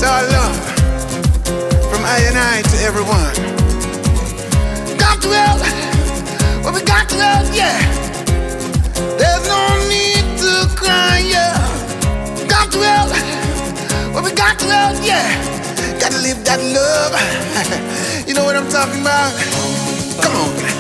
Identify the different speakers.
Speaker 1: our love from I and I to everyone. Got to help, well we got to help, yeah. There's no need to cry, yeah. Got to help, well we got to help, yeah. Gotta live that love. You know what I'm talking about? Come on.